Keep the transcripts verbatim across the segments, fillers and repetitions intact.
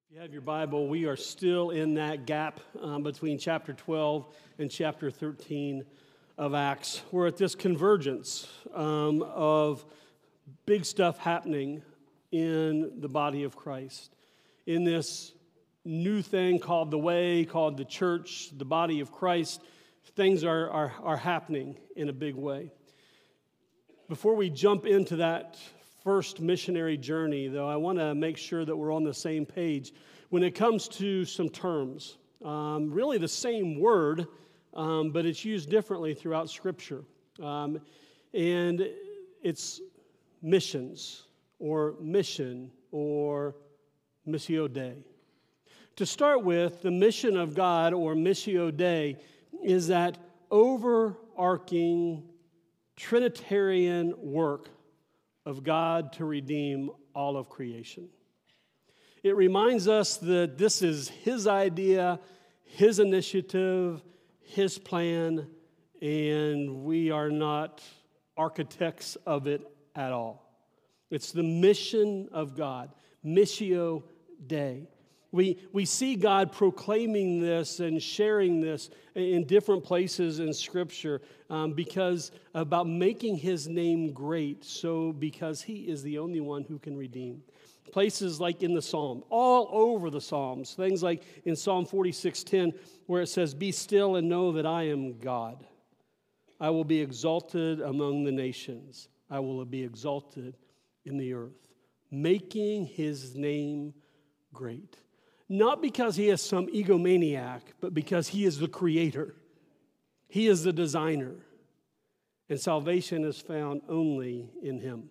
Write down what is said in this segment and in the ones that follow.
If you have your Bible, we are still in that gap um, between chapter twelve and chapter thirteen of Acts. We're at this convergence um, of big stuff happening in the body of Christ, in this new thing called the way, called the church, the body of Christ. Things are, are, are happening in a big way. Before we jump into that first missionary journey, though, I want to make sure that we're on the same page when it comes to some terms. Um, really the same word, um, but it's used differently throughout Scripture. Um, and it's missions, or mission, or missio Dei. To start with, the mission of God, or missio Dei, is that overarching Trinitarian work of God to redeem all of creation. It reminds us that this is His idea, His initiative, His plan, and we are not architects of it at all. It's the mission of God, missio Dei. We, we see God proclaiming this and sharing this in different places in Scripture um, because about making His name great, so because He is the only one who can redeem. Places like in the Psalm, all over the Psalms, things like in Psalm forty-six ten, where it says, "Be still and know that I am God. I will be exalted among the nations. I will be exalted in the earth," making His name great. Not because He is some egomaniac, but because He is the creator. He is the designer. And salvation is found only in Him.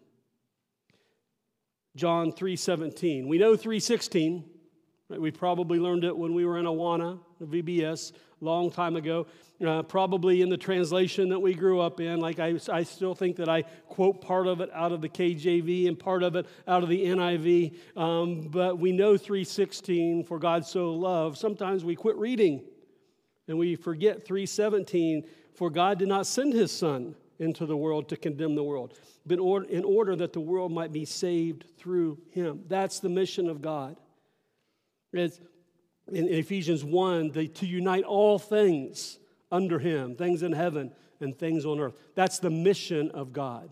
John three seventeen. We know three sixteen. Right? We probably learned it when we were in Awana, V B S, a long time ago. Uh, probably in the translation that we grew up in. Like I, I still think that I quote part of it out of the K J V and part of it out of the N I V. Um, but we know three sixteen, for God so loved. Sometimes we quit reading and we forget three seventeen, for God did not send His Son into the world to condemn the world, but in order, in order that the world might be saved through Him. That's the mission of God. It's in Ephesians one, the, to unite all things under Him, things in heaven and things on earth. That's the mission of God.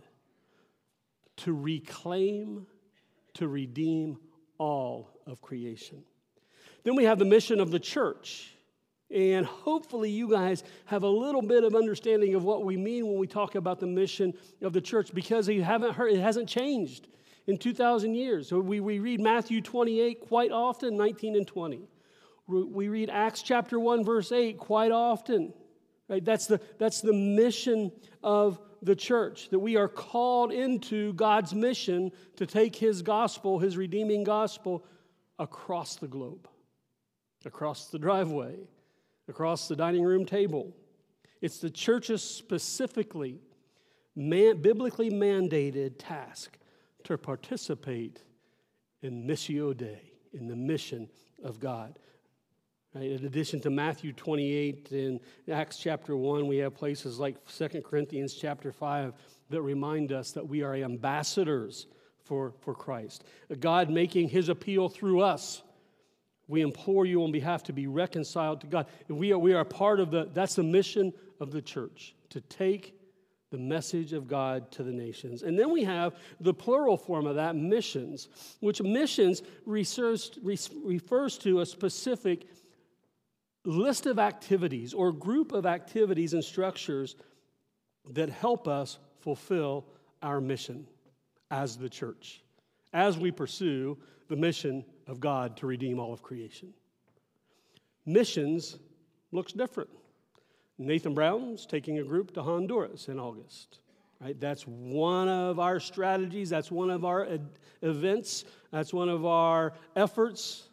To reclaim, to redeem all of creation. Then we have the mission of the church. And hopefully you guys have a little bit of understanding of what we mean when we talk about the mission of the church, because you haven't heard, it hasn't changed in two thousand years. So we, we read Matthew twenty-eight quite often, nineteen and twenty. We read Acts chapter one, verse eight quite often. Right? That's the, that's the mission of the church, that we are called into God's mission to take His gospel, His redeeming gospel, across the globe, across the driveway, across the dining room table. It's the church's specifically man, biblically mandated task to participate in missio Dei, in the mission of God. Right? In addition to Matthew twenty-eight and Acts chapter one, we have places like Second Corinthians chapter five that remind us that we are ambassadors for, for Christ. God making His appeal through us. We implore you on behalf to be reconciled to God. We are, we are part of the, that's the mission of the church, to take the message of God to the nations. And then we have the plural form of that, missions, which missions refers, refers to a specific list of activities or group of activities and structures that help us fulfill our mission as the church, as we pursue the mission of God to redeem all of creation. Missions looks different. Nathan Brown's taking a group to Honduras in August. Right? That's one of our strategies. That's one of our ed- events. That's one of our efforts.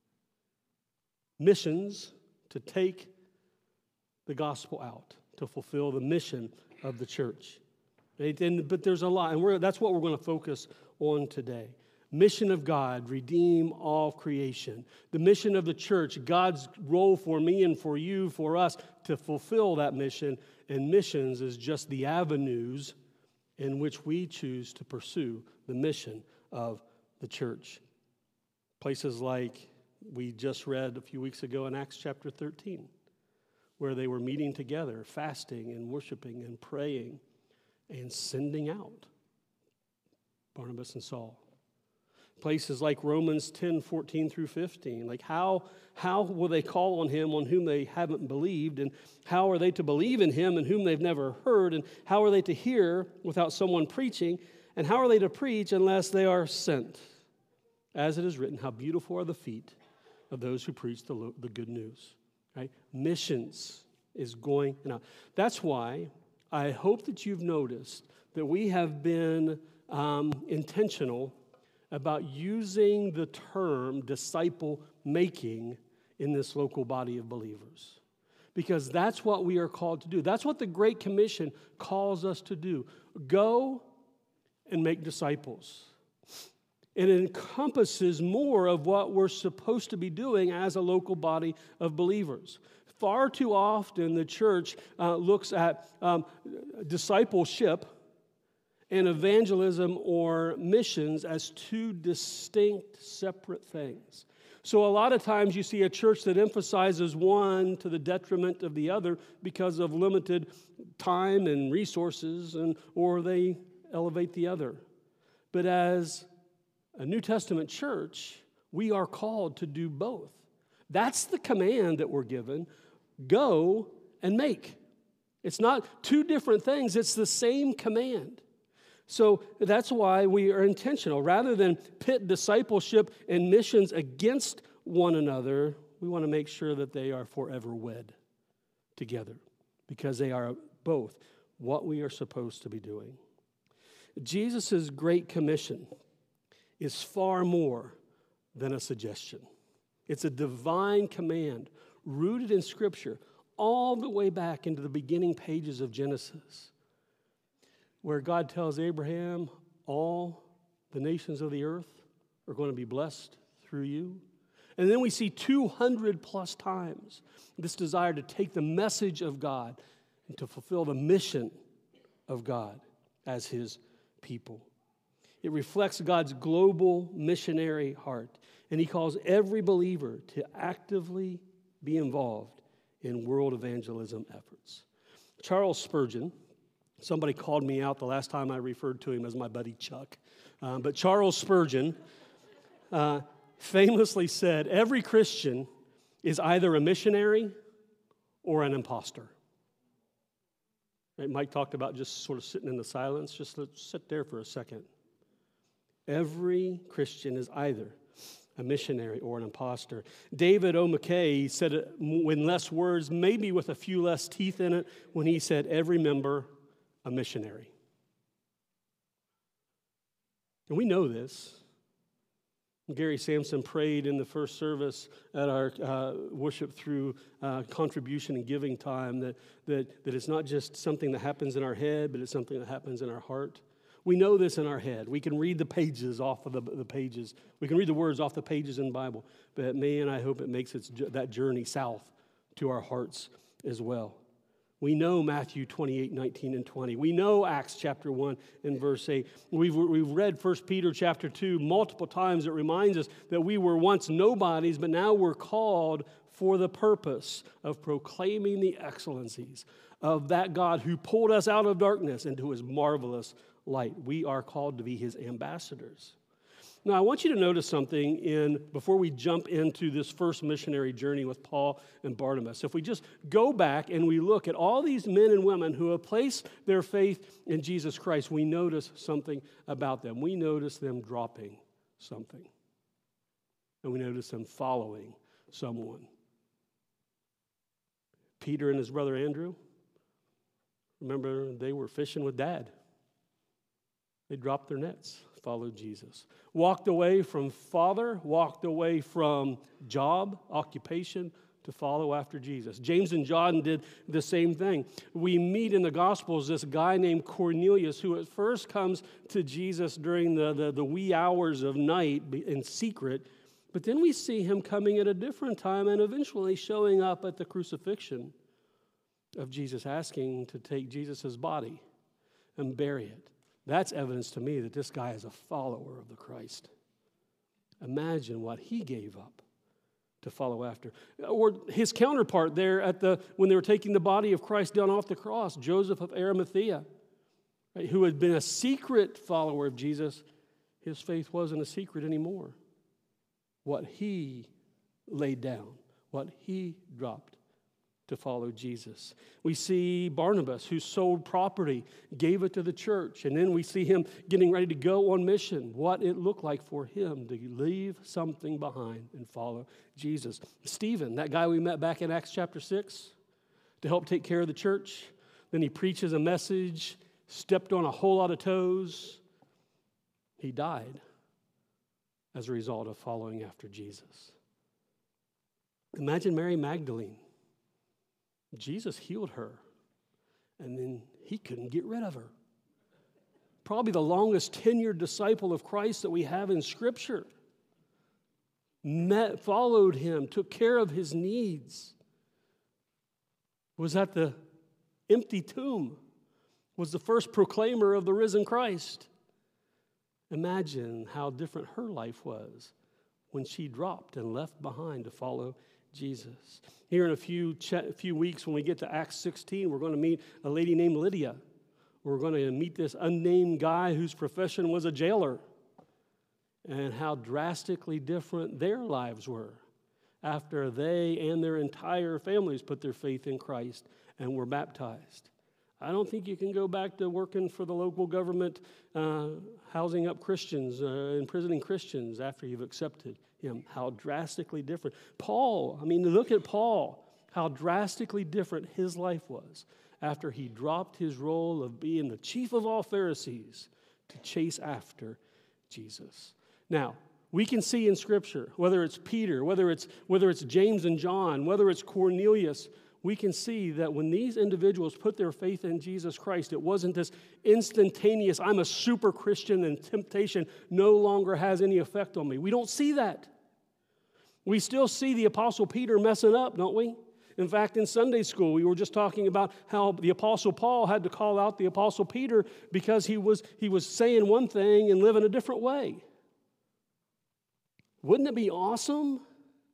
Missions to take the gospel out, to fulfill the mission of the church. Right? And, but there's a lot, and we're, that's what we're going to focus on today. Mission of God, redeem all creation. The mission of the church, God's role for me and for you, for us, to fulfill that mission. And missions is just the avenues in which we choose to pursue the mission of the church. Places like we just read a few weeks ago in Acts chapter thirteen, where they were meeting together, fasting and worshiping and praying and sending out Barnabas and Saul. Places like Romans ten, fourteen through fifteen. Like how, how will they call on him on whom they haven't believed? And how are they to believe in him in whom they've never heard? And how are they to hear without someone preaching? And how are they to preach unless they are sent? As it is written, how beautiful are the feet of those who preach the, lo- the good news. Right? Missions is going out. That's why I hope that you've noticed that we have been um, intentional about using the term disciple making in this local body of believers. Because that's what we are called to do. That's what the Great Commission calls us to do. Go and make disciples. It encompasses more of what we're supposed to be doing as a local body of believers. Far too often the church uh, looks at um, discipleship and evangelism or missions as two distinct, separate things. So a lot of times you see a church that emphasizes one to the detriment of the other because of limited time and resources, and or they elevate the other. But as a New Testament church, we are called to do both. That's the command that we're given. Go and make. It's not two different things. It's the same command. So that's why we are intentional. Rather than pit discipleship and missions against one another, we want to make sure that they are forever wed together, because they are both what we are supposed to be doing. Jesus' Great Commission is far more than a suggestion. It's a divine command rooted in Scripture all the way back into the beginning pages of Genesis, where God tells Abraham, all the nations of the earth are going to be blessed through you. And then we see two hundred plus times this desire to take the message of God and to fulfill the mission of God as his people. It reflects God's global missionary heart, and he calls every believer to actively be involved in world evangelism efforts. Charles Spurgeon, somebody called me out the last time I referred to him as my buddy Chuck. Um, but Charles Spurgeon uh, famously said, every Christian is either a missionary or an imposter. Right? Mike talked about just sort of sitting in the silence. Just let's sit there for a second. Every Christian is either a missionary or an imposter. David O. McKay said it in less words, maybe with a few less teeth in it, when he said, every member a missionary. And we know this. Gary Sampson prayed in the first service at our uh, worship through uh, contribution and giving time that, that, that it's not just something that happens in our head, but it's something that happens in our heart. We know this in our head. We can read the pages off of the, the pages. We can read the words off the pages in the Bible. But man, I hope it makes its, that journey south to our hearts as well. We know Matthew twenty-eight, nineteen, and twenty. We know Acts chapter one and verse eight. We've, we've read First Peter chapter two multiple times. It reminds us that we were once nobodies, but now we're called for the purpose of proclaiming the excellencies of that God who pulled us out of darkness into his marvelous light. We are called to be his ambassadors. Now, I want you to notice something in before we jump into this first missionary journey with Paul and Barnabas. If we just go back and we look at all these men and women who have placed their faith in Jesus Christ, we notice something about them. We notice them dropping something. And we notice them following someone. Peter and his brother Andrew, remember, they were fishing with Dad. They dropped their nets, followed Jesus. Walked away from father, walked away from job, occupation, to follow after Jesus. James and John did the same thing. We meet in the Gospels this guy named Cornelius, who at first comes to Jesus during the, the, the wee hours of night in secret, but then we see him coming at a different time and eventually showing up at the crucifixion of Jesus, asking to take Jesus' body and bury it. That's evidence to me that this guy is a follower of the Christ. Imagine what he gave up to follow after. Or his counterpart there at the when they were taking the body of Christ down off the cross, Joseph of Arimathea, right, who had been a secret follower of Jesus. His faith wasn't a secret anymore. What he laid down, what he dropped to follow Jesus. We see Barnabas, who sold property, gave it to the church, and then we see him getting ready to go on mission. What it looked like for him to leave something behind and follow Jesus. Stephen, that guy we met back in Acts chapter six, to help take care of the church. Then he preaches a message, stepped on a whole lot of toes. He died as a result of following after Jesus. Imagine Mary Magdalene. Jesus healed her, and then he couldn't get rid of her. Probably the longest tenured disciple of Christ that we have in Scripture. Met, followed him, took care of his needs. Was at the empty tomb. Was the first proclaimer of the risen Christ. Imagine how different her life was when she dropped and left behind to follow Jesus. Here in a few ch- few weeks, when we get to Acts sixteen, we're going to meet a lady named Lydia. We're going to meet this unnamed guy whose profession was a jailer, and how drastically different their lives were after they and their entire families put their faith in Christ and were baptized. I don't think you can go back to working for the local government, uh, housing up Christians, uh, imprisoning Christians after you've accepted him. How drastically different. Paul, I mean, look at Paul, how drastically different his life was after he dropped his role of being the chief of all Pharisees to chase after Jesus. Now, we can see in Scripture, whether it's Peter, whether it's, whether it's James and John, whether it's Cornelius, we can see that when these individuals put their faith in Jesus Christ, it wasn't this instantaneous, I'm a super Christian and temptation no longer has any effect on me. We don't see that. We still see the Apostle Peter messing up, don't we? In fact, in Sunday school, we were just talking about how the Apostle Paul had to call out the Apostle Peter because he was, he was saying one thing and living a different way. Wouldn't it be awesome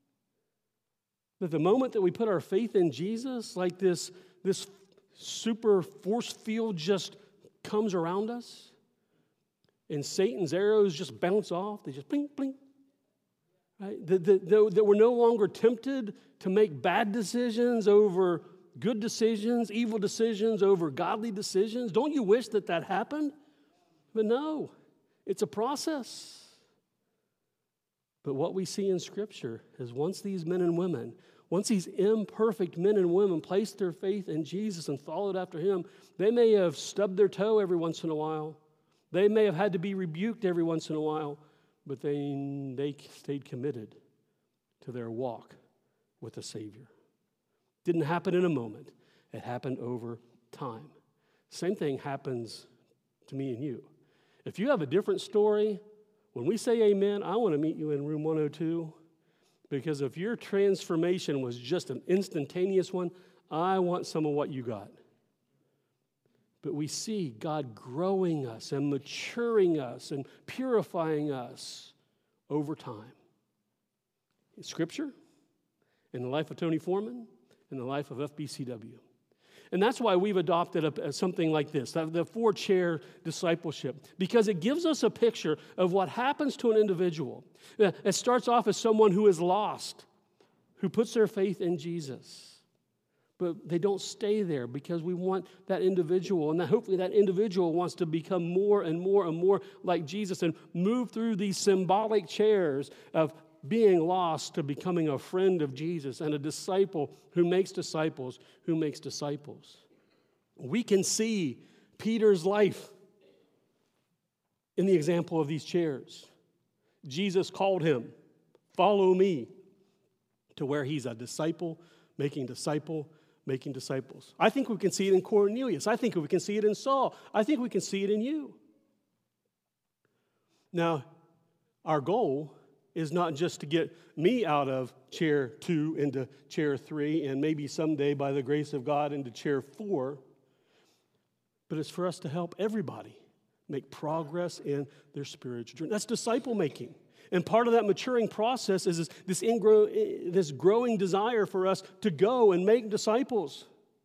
that the moment that we put our faith in Jesus, like this, this super force field just comes around us, and Satan's arrows just bounce off, they just blink, blink, right? That, that, that we're no longer tempted to make bad decisions over good decisions, evil decisions over godly decisions. Don't you wish that that happened? But no, it's a process. But what we see in Scripture is once these men and women, once these imperfect men and women placed their faith in Jesus and followed after him, they may have stubbed their toe every once in a while. They may have had to be rebuked every once in a while, but they, they stayed committed to their walk with the Savior. Didn't happen in a moment. It happened over time. Same thing happens to me and you. If you have a different story, when we say amen, I want to meet you in room one oh two, because if your transformation was just an instantaneous one, I want some of what you got. But we see God growing us and maturing us and purifying us over time. In Scripture, in the life of Tony Foreman, in the life of F B C W. And that's why we've adopted a, something like this, the four-chair discipleship, because it gives us a picture of what happens to an individual. It starts off as someone who is lost, who puts their faith in Jesus. But they don't stay there because we want that individual, and that hopefully that individual wants to become more and more and more like Jesus and move through these symbolic chairs of being lost to becoming a friend of Jesus and a disciple who makes disciples who makes disciples. We can see Peter's life in the example of these chairs. Jesus called him, follow me, to where he's a disciple, making disciple, making disciples. I think we can see it in Cornelius. I think we can see it in Saul. I think we can see it in you. Now, our goal is not just to get me out of chair two into chair three, and maybe someday, by the grace of God, into chair four, but it's for us to help everybody make progress in their spiritual journey. That's disciple making. And part of that maturing process is this, this, ingro, this growing desire for us to go and make disciples.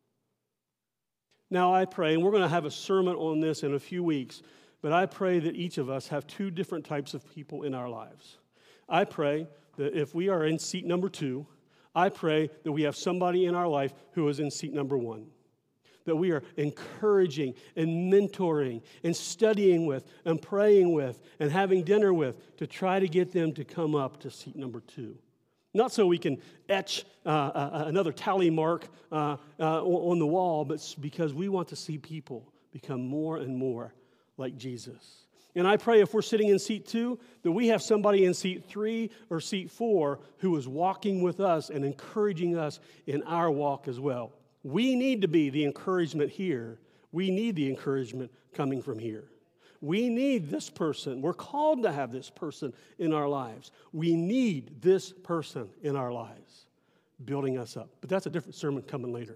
Now I pray, and we're going to have a sermon on this in a few weeks, but I pray that each of us have two different types of people in our lives. I pray that if we are in seat number two, I pray that we have somebody in our life who is in seat number one. That we are encouraging and mentoring and studying with and praying with and having dinner with to try to get them to come up to seat number two. Not so we can etch uh, uh, another tally mark uh, uh, on the wall, but because we want to see people become more and more like Jesus. And I pray if we're sitting in seat two, that we have somebody in seat three or seat four who is walking with us and encouraging us in our walk as well. We need to be the encouragement here. We need the encouragement coming from here. We need this person. We're called to have this person in our lives. We need this person in our lives, building us up. But that's a different sermon coming later.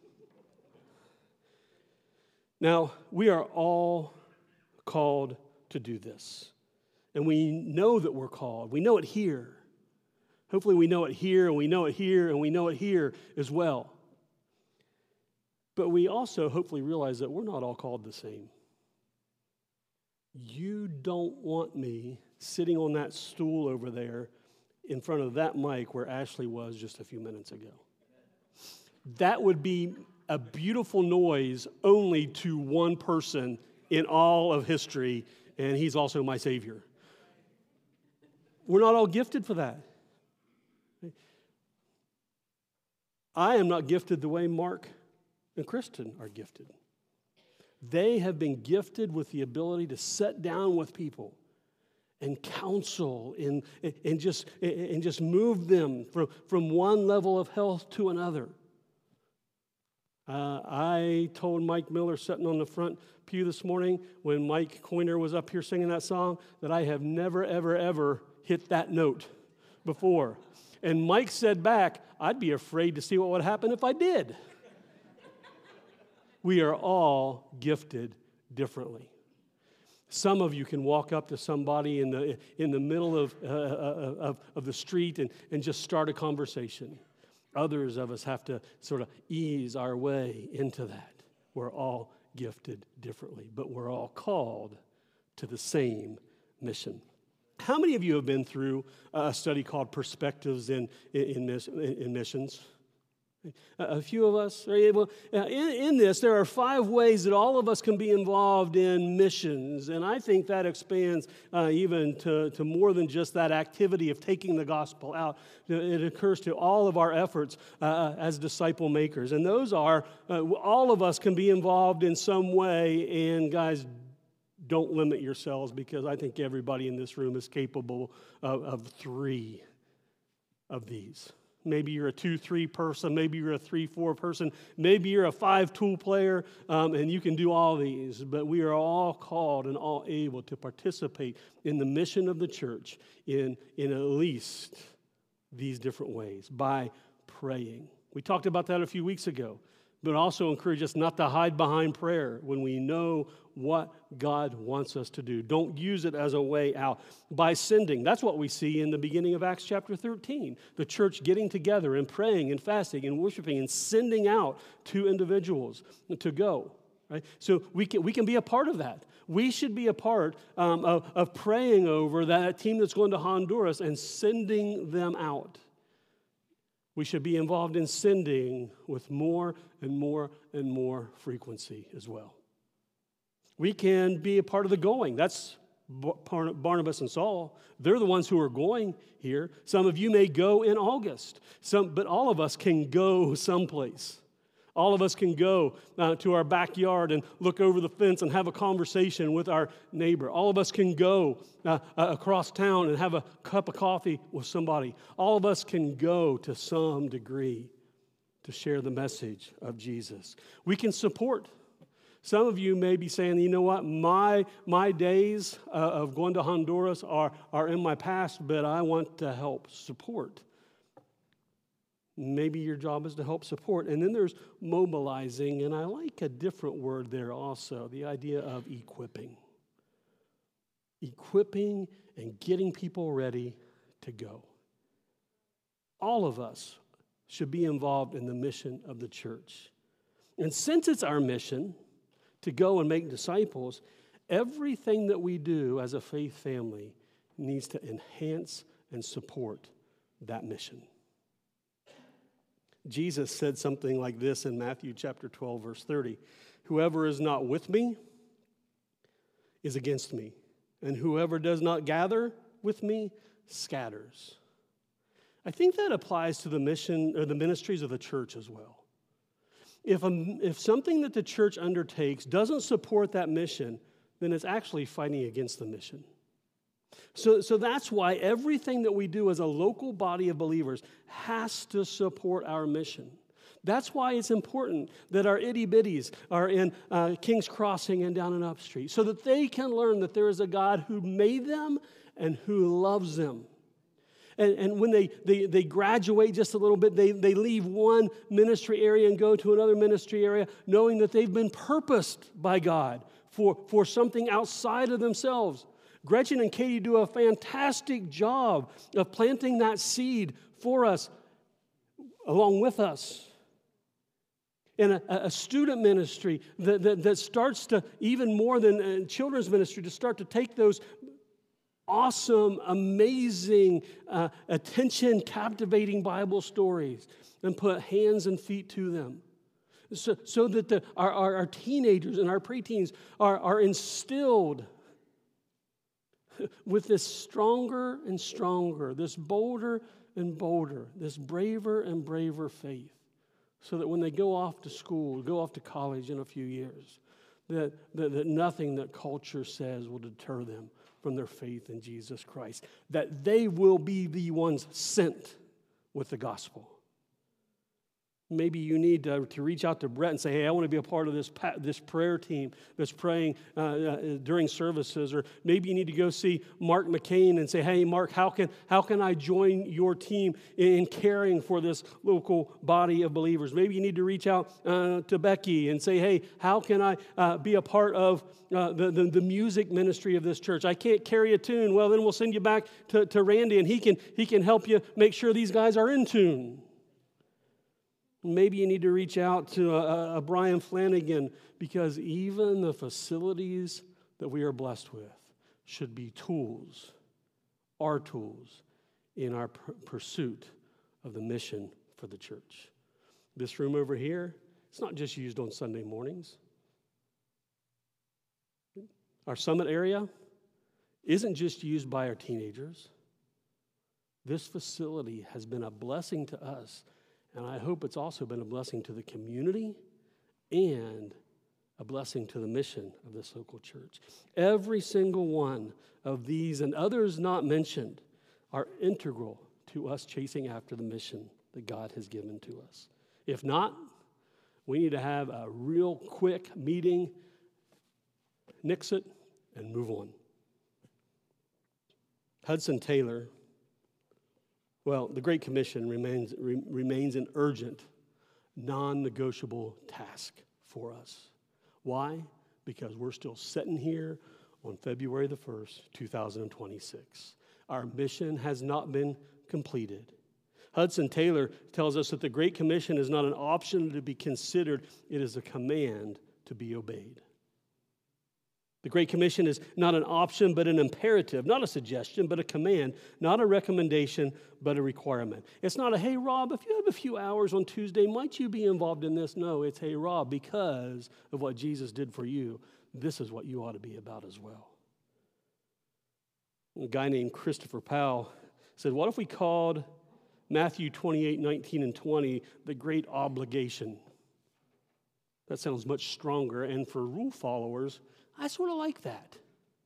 Now, we are all called to do this. And we know that we're called. We know it here. Hopefully we know it here, and we know it here, and we know it here as well. But we also hopefully realize that we're not all called the same. You don't want me sitting on that stool over there in front of that mic where Ashley was just a few minutes ago. That would be a beautiful noise only to one person in all of history, and he's also my Savior. We're not all gifted for that. I am not gifted the way Mark and Kristen are gifted. They have been gifted with the ability to sit down with people and counsel and, and, just, and just move them from, from one level of health to another. Uh, I told Mike Miller sitting on the front pew this morning when Mike Coiner was up here singing that song that I have never, ever, ever hit that note before. And Mike said back, I'd be afraid to see what would happen if I did. We are all gifted differently. Some of you can walk up to somebody in the in the middle of, uh, of, of the street and, and just start a conversation. Others of us have to sort of ease our way into that. We're all gifted differently, but we're all called to the same mission. How many of you have been through a study called Perspectives in, in, in, in Missions? A few of us are able. In, in this, there are five ways that all of us can be involved in missions, and I think that expands uh, even to, to more than just that activity of taking the gospel out. It occurs to all of our efforts uh, as disciple makers, and those are uh, all of us can be involved in some way. And guys, don't limit yourselves, because I think everybody in this room is capable of, of three of these. Maybe you're a two three person. Maybe you're a three four person. Maybe you're a five tool player, um, and you can do all these. But we are all called and all able to participate in the mission of the church in, in at least these different ways, by praying. We talked about that a few weeks ago, but also encourage us not to hide behind prayer when we know what God wants us to do. Don't use it as a way out. By sending, that's what we see in the beginning of Acts chapter thirteen. The church getting together and praying and fasting and worshiping and sending out to individuals to go. Right? So we can, we can be a part of that. We should be a part um, of, of praying over that team that's going to Honduras and sending them out. We should be involved in sending with more and more and more frequency as well. We can be a part of the going. That's Barnabas and Saul. They're the ones who are going here. Some of you may go in August, some, but all of us can go someplace. All of us can go uh, to our backyard and look over the fence and have a conversation with our neighbor. All of us can go uh, uh, across town and have a cup of coffee with somebody. All of us can go to some degree to share the message of Jesus. We can support. Some of you may be saying, you know what, my my days uh, of going to Honduras are, are in my past, but I want to help support. Maybe your job is to help support. And then there's mobilizing, and I like a different word there also, the idea of equipping. Equipping and getting people ready to go. All of us should be involved in the mission of the church. And since it's our mission to go and make disciples, everything that we do as a faith family needs to enhance and support that mission. Jesus said something like this in Matthew chapter twelve, verse thirty. Whoever is not with me is against me, and whoever does not gather with me scatters. I think that applies to the mission or the ministries of the church as well. If, a, if something that the church undertakes doesn't support that mission, then it's actually fighting against the mission. So, so that's why everything that we do as a local body of believers has to support our mission. That's why it's important that our itty-bitties are in uh, King's Crossing and down in Upstreet, so that they can learn that there is a God who made them and who loves them. And, and when they, they, they graduate just a little bit, they, they leave one ministry area and go to another ministry area, knowing that they've been purposed by God for, for something outside of themselves. Gretchen and Katie do a fantastic job of planting that seed for us, along with us. And a, a student ministry that, that, that starts to, even more than children's ministry, to start to take those awesome, amazing, uh, attention-captivating Bible stories and put hands and feet to them. So, so that the, our, our, our teenagers and our preteens are, are instilled with this stronger and stronger, this bolder and bolder, this braver and braver faith, so that when they go off to school, go off to college in a few years, that, that, that nothing that culture says will deter them from their faith in Jesus Christ, that they will be the ones sent with the gospel. Maybe you need to, to reach out to Brett and say, hey, I want to be a part of this, this prayer team that's praying uh, uh, during services. Or maybe you need to go see Mark McCain and say, hey, Mark, how can, how can I join your team in caring for this local body of believers? Maybe you need to reach out uh, to Becky and say, hey, how can I uh, be a part of uh, the, the, the music ministry of this church? I can't carry a tune. Well, then we'll send you back to, to Randy, and he can, he can help you make sure these guys are in tune. Maybe you need to reach out to a, a Brian Flanagan, because even the facilities that we are blessed with should be tools, our tools, in our pr- pursuit of the mission for the church. This room over here, it's not just used on Sunday mornings. Our summit area isn't just used by our teenagers. This facility has been a blessing to us. And I hope it's also been a blessing to the community and a blessing to the mission of this local church. Every single one of these and others not mentioned are integral to us chasing after the mission that God has given to us. If not, we need to have a real quick meeting, nix it, and move on. Hudson Taylor, well, the Great Commission remains, re, remains an urgent, non-negotiable task for us. Why? Because we're still sitting here on February the first, two thousand twenty-six. Our mission has not been completed. Hudson Taylor tells us that the Great Commission is not an option to be considered, it is a command to be obeyed. The Great Commission is not an option, but an imperative, not a suggestion, but a command, not a recommendation, but a requirement. It's not a, hey, Rob, if you have a few hours on Tuesday, might you be involved in this? No, it's, hey, Rob, because of what Jesus did for you, this is what you ought to be about as well. A guy named Christopher Powell said, what if we called Matthew twenty-eight, nineteen, and twenty the great obligation? That sounds much stronger, and for rule followers, I sort of like that.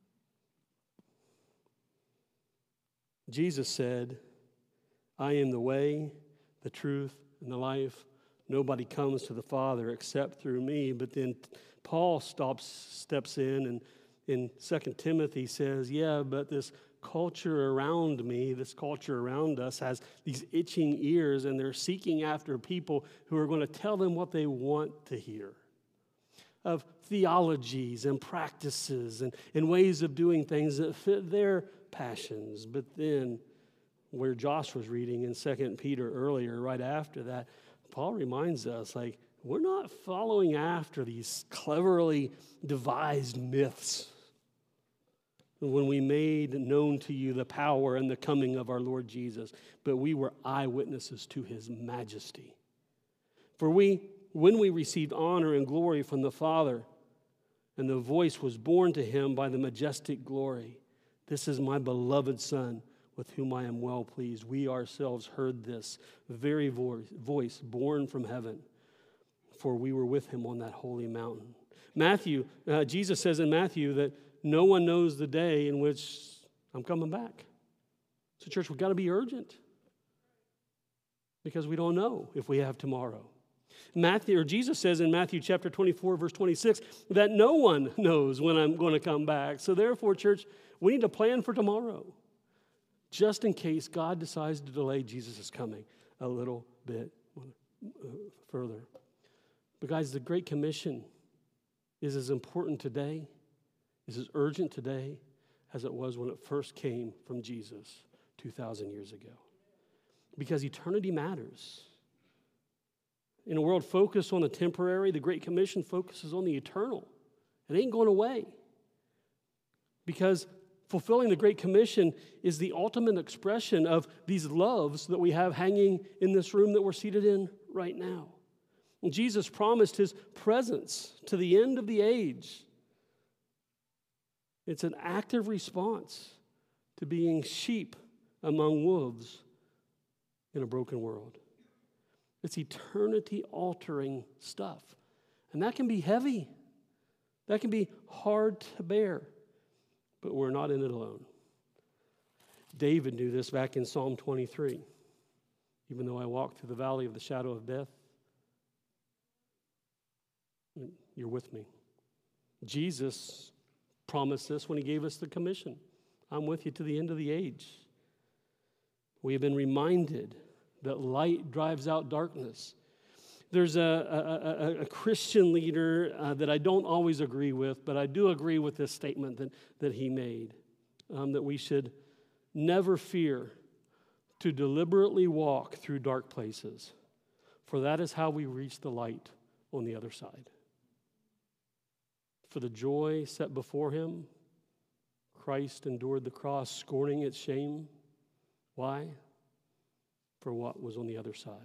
Jesus said, I am the way, the truth, and the life. Nobody comes to the Father except through me. But then Paul stops, steps in, and in Second Timothy says, yeah, but this culture around me, this culture around us has these itching ears, and they're seeking after people who are going to tell them what they want to hear. Of theologies and practices and, and ways of doing things that fit their passions. But then, where Josh was reading in Second Peter earlier, right after that, Paul reminds us, like, we're not following after these cleverly devised myths. When we made known to you the power and the coming of our Lord Jesus, but we were eyewitnesses to his majesty. For we, when we received honor and glory from the Father, and the voice was borne to him by the majestic glory, this is my beloved Son, with whom I am well pleased. We ourselves heard this very voice, voice born from heaven, for we were with him on that holy mountain. Matthew, uh, Jesus says in Matthew that no one knows the day in which I'm coming back. So church, we've got to be urgent because we don't know if we have tomorrow. Matthew, or Jesus says in Matthew chapter twenty-four, verse twenty-six, that no one knows when I'm going to come back. So therefore, church, we need to plan for tomorrow, just in case God decides to delay Jesus' coming a little bit further. But guys, the Great Commission is as important today, is as urgent today as it was when it first came from Jesus two thousand years ago. Because eternity matters. In a world focused on the temporary, the Great Commission focuses on the eternal. It ain't going away. Because fulfilling the Great Commission is the ultimate expression of these loves that we have hanging in this room that we're seated in right now. And Jesus promised his presence to the end of the age. It's an active response to being sheep among wolves in a broken world. It's eternity-altering stuff. And that can be heavy. That can be hard to bear. But we're not in it alone. David knew this back in Psalm twenty-three. Even though I walk through the valley of the shadow of death, you're with me. Jesus promised this when he gave us the commission. I'm with you to the end of the age. We have been reminded that light drives out darkness. There's a, a, a, a Christian leader uh, that I don't always agree with, but I do agree with this statement that, that he made, um, that we should never fear to deliberately walk through dark places, for that is how we reach the light on the other side. For the joy set before him, Christ endured the cross, scorning its shame. Why? For what was on the other side.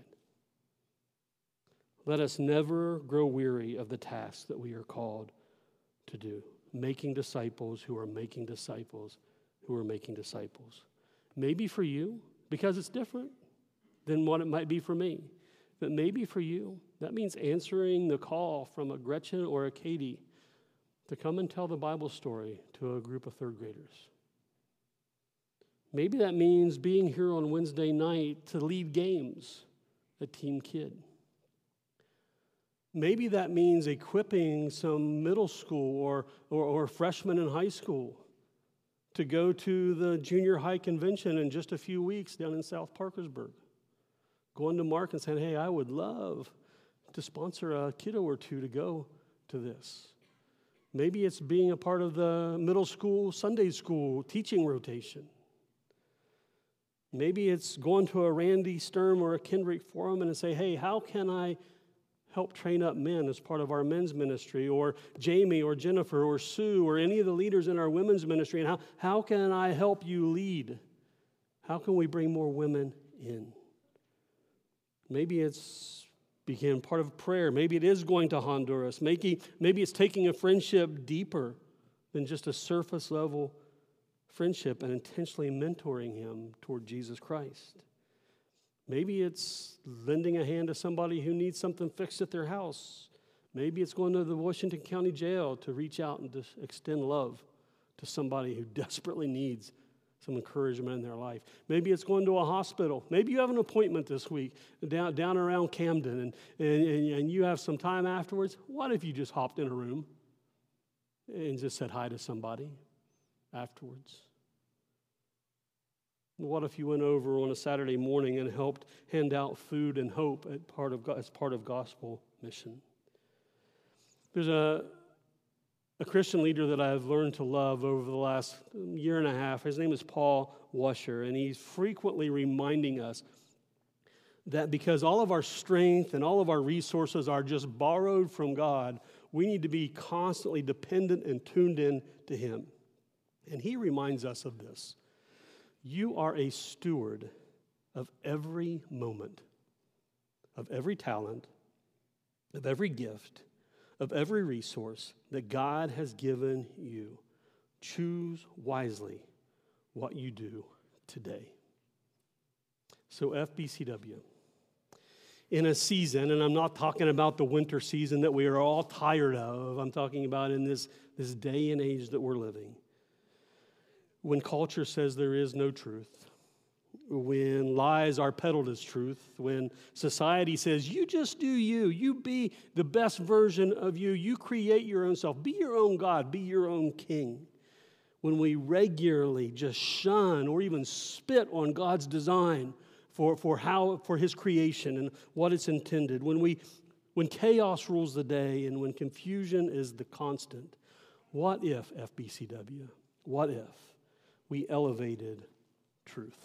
Let us never grow weary of the task that we are called to do, making disciples who are making disciples who are making disciples. Maybe for you, because it's different than what it might be for me, but maybe for you, that means answering the call from a Gretchen or a Katie to come and tell the Bible story to a group of third graders. Maybe that means being here on Wednesday night to lead games at Team Kid. Maybe that means equipping some middle school or, or, or freshmen in high school to go to the junior high convention in just a few weeks down in South Parkersburg. Going to Mark and saying, hey, I would love to sponsor a kiddo or two to go to this. Maybe it's being a part of the middle school, Sunday school teaching rotation. Maybe it's going to a Randy Sturm or a Kendrick Forum and say, hey, how can I help train up men as part of our men's ministry, or Jamie or Jennifer or Sue or any of the leaders in our women's ministry, and how, how can I help you lead? How can we bring more women in? Maybe it's became part of prayer. Maybe it is going to Honduras. Maybe, maybe it's taking a friendship deeper than just a surface level friendship and intentionally mentoring him toward Jesus Christ. Maybe it's lending a hand to somebody who needs something fixed at their house. Maybe it's going to the Washington County Jail to reach out and to extend love to somebody who desperately needs some encouragement in their life. Maybe it's going to a hospital. Maybe you have an appointment this week down, down around Camden, and, and, and you have some time afterwards. What if you just hopped in a room and just said hi to somebody afterwards? What if you went over on a Saturday morning and helped hand out food and hope at part of, as part of gospel mission? There's a, a Christian leader that I've learned to love over the last year and a half. His name is Paul Washer, and he's frequently reminding us that because all of our strength and all of our resources are just borrowed from God, we need to be constantly dependent and tuned in to Him. And he reminds us of this. You are a steward of every moment, of every talent, of every gift, of every resource that God has given you. Choose wisely what you do today. So F B C W, in a season, and I'm not talking about the winter season that we are all tired of, I'm talking about in this, this day and age that we're living, when culture says there is no truth, when lies are peddled as truth, when society says, you just do you, you be the best version of you, you create your own self, be your own God, be your own king. When we regularly just shun or even spit on God's design for, for how for His creation and what it's intended, when we when chaos rules the day and when confusion is the constant, what if, F B C W, what if we elevated truth?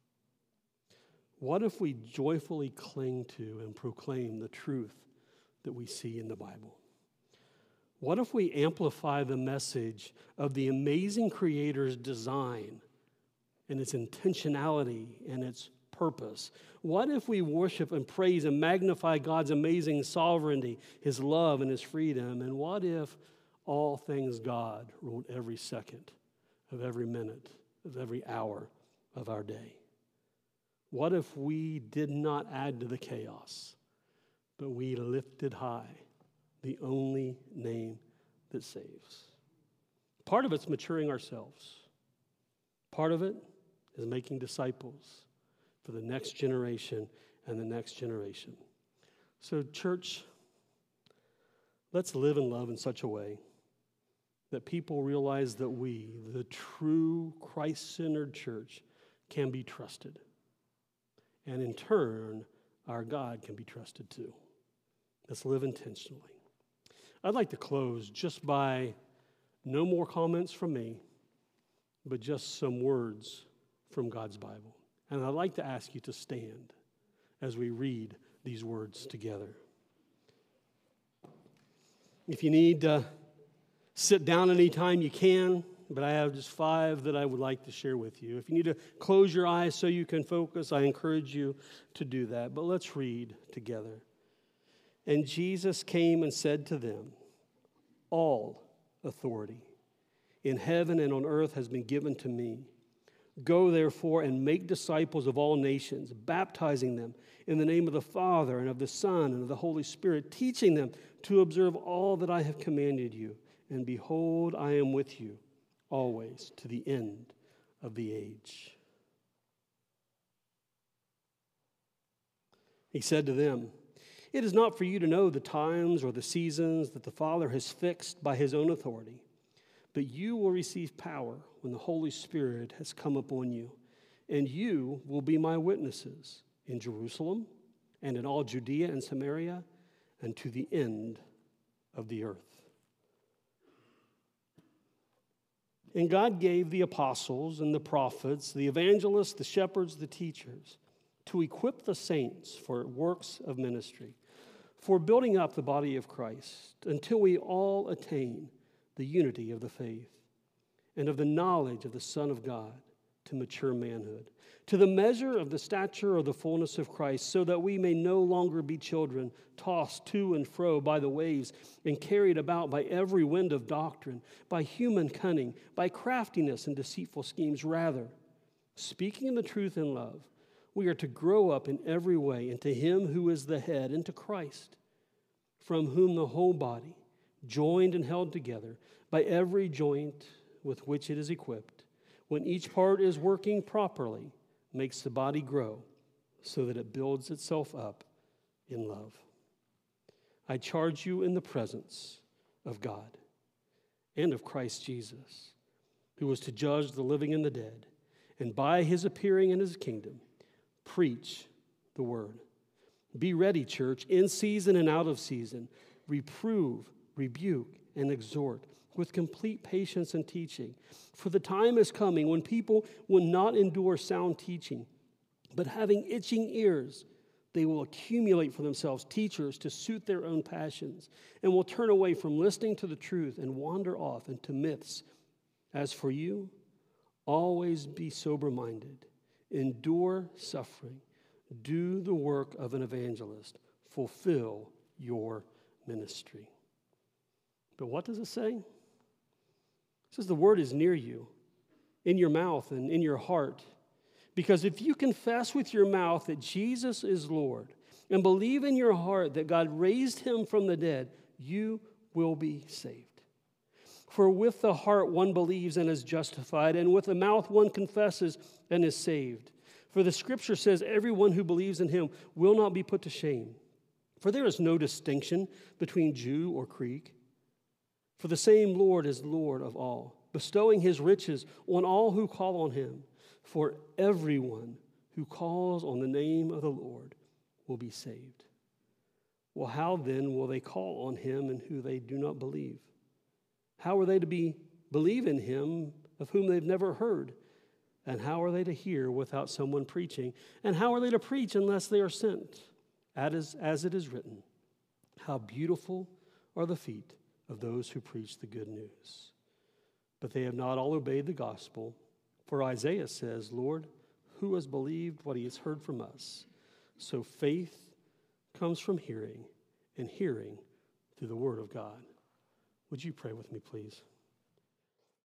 What if we joyfully cling to and proclaim the truth that we see in the Bible? What if we amplify the message of the amazing Creator's design and its intentionality and its purpose? What if we worship and praise and magnify God's amazing sovereignty, His love and His freedom? And what if all things God ruled every second of every minute of every hour of our day? What if we did not add to the chaos, but we lifted high the only name that saves? Part of it's maturing ourselves. Part of it is making disciples for the next generation and the next generation. So, church, let's live and love in such a way that people realize that we, the true Christ-centered church, can be trusted. And in turn, our God can be trusted too. Let's live intentionally. I'd like to close just by no more comments from me, but just some words from God's Bible. And I'd like to ask you to stand as we read these words together. If you need to sit down anytime you can, but I have just five that I would like to share with you. If you need to close your eyes so you can focus, I encourage you to do that. But let's read together. And Jesus came and said to them, all authority in heaven and on earth has been given to me. Go therefore and make disciples of all nations, baptizing them in the name of the Father and of the Son and of the Holy Spirit, teaching them to observe all that I have commanded you. And behold, I am with you always to the end of the age. He said to them, it is not for you to know the times or the seasons that the Father has fixed by His own authority, but you will receive power when the Holy Spirit has come upon you, and you will be my witnesses in Jerusalem and in all Judea and Samaria and to the end of the earth. And God gave the apostles and the prophets, the evangelists, the shepherds, the teachers, to equip the saints for works of ministry, for building up the body of Christ, until we all attain the unity of the faith and of the knowledge of the Son of God, to mature manhood, to the measure of the stature of the fullness of Christ, so that we may no longer be children, tossed to and fro by the waves and carried about by every wind of doctrine, by human cunning, by craftiness and deceitful schemes. Rather, speaking the truth in love, we are to grow up in every way into Him who is the head, into Christ, from whom the whole body, joined and held together by every joint with which it is equipped, when each part is working properly, makes the body grow so that it builds itself up in love. I charge you in the presence of God and of Christ Jesus, who was to judge the living and the dead, and by His appearing in His kingdom, preach the word. Be ready, church, in season and out of season. Reprove, rebuke, and exhort with complete patience and teaching. For the time is coming when people will not endure sound teaching, but having itching ears, they will accumulate for themselves teachers to suit their own passions, and will turn away from listening to the truth and wander off into myths. As for you, always be sober-minded, endure suffering, do the work of an evangelist, fulfill your ministry. But what does it say? It says the word is near you, in your mouth and in your heart. Because if you confess with your mouth that Jesus is Lord and believe in your heart that God raised him from the dead, you will be saved. For with the heart one believes and is justified, and with the mouth one confesses and is saved. For the scripture says, everyone who believes in him will not be put to shame. For there is no distinction between Jew or Greek. For the same Lord is Lord of all, bestowing his riches on all who call on him. For everyone who calls on the name of the Lord will be saved. Well, how then will they call on him in who they do not believe? How are they to be believe in him of whom they've never heard? And how are they to hear without someone preaching? And how are they to preach unless they are sent? As, as it is written, how beautiful are the feet of those who preach the good news. But they have not all obeyed the gospel. For Isaiah says, Lord, who has believed what he has heard from us? So faith comes from hearing, and hearing through the word of God. Would you pray with me, please?